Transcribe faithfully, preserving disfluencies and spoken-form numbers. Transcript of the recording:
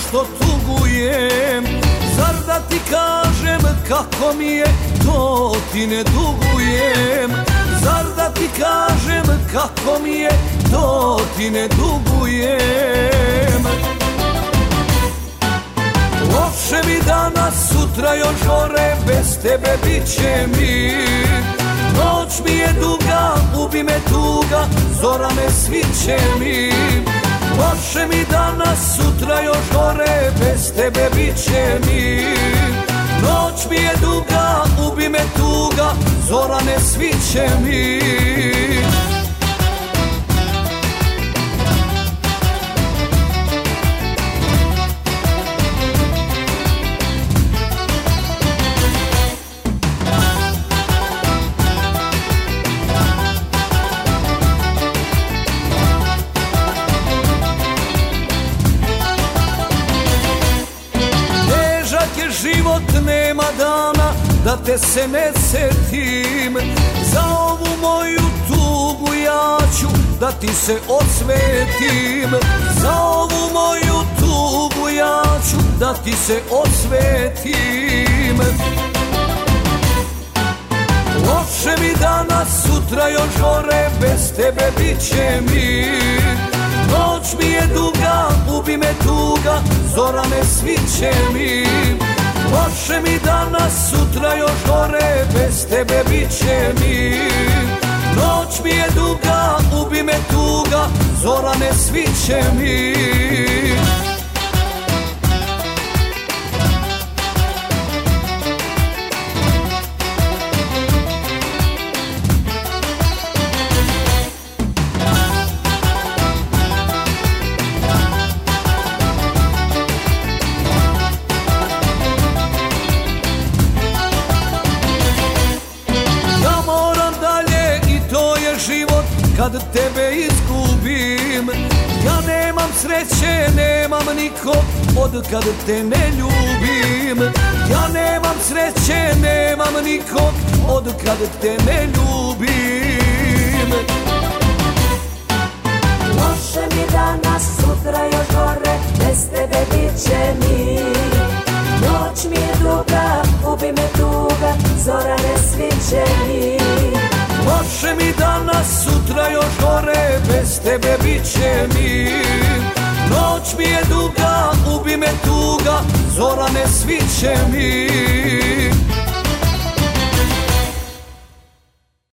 što tugujem, zar da ti kažem kako mi je, to ti ne dugujem. Zar da ti kažem kako mi je, to ti ne dugujem. Loše mi danas, sutra još gore, bez tebe bit će mi. Noć mi je duga, ubi me tuga, zora me sviće mi. Loše mi danas, sutra još gore, bez tebe bit će mi. Noć mi je duga, ubi me tuga, zora ne sviće mi. Život nema dana da te se ne setim. Za ovu moju tugu ja ću da ti se osvetim. Za ovu moju tugu ja ću da ti se osvetim. Loše mi danas, sutra još gore, bez tebe bit će mi. Noć mi je duga, ubi me tuga, zora ne sviće mi. Loše mi danas, sutra još gore, bez tebe bit će mi. Noć mi je duga, ubi me tuga, zora ne sviće mi. Kad tebe izgubim, ja nemam sreće, nemam nikog, od kad te ne ljubim. Ja nemam sreće, nemam nikog, od kad te ne ljubim. Loše mi danas, sutra još gore, bez tebe bit će mi. Noć mi je duga, ubi me tuga, zora ne sviće mi. Loše mi danas, sutra još gore, bez tebe bit će mi. Noć mi je duga, ubi me tuga, zora ne sviće mi.